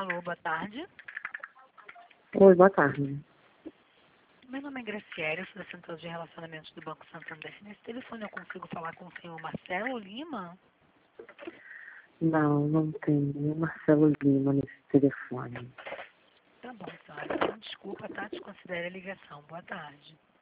Alô, boa tarde. Oi, boa tarde. Meu nome é Graciela, eu sou da Central de Relacionamentos do Banco Santander. Nesse telefone eu consigo falar com o senhor Marcelo Lima? Não tem nenhum Marcelo Lima nesse telefone. Tá bom, senhora. Então, desculpa, tá? Desconsidere a ligação. Boa tarde.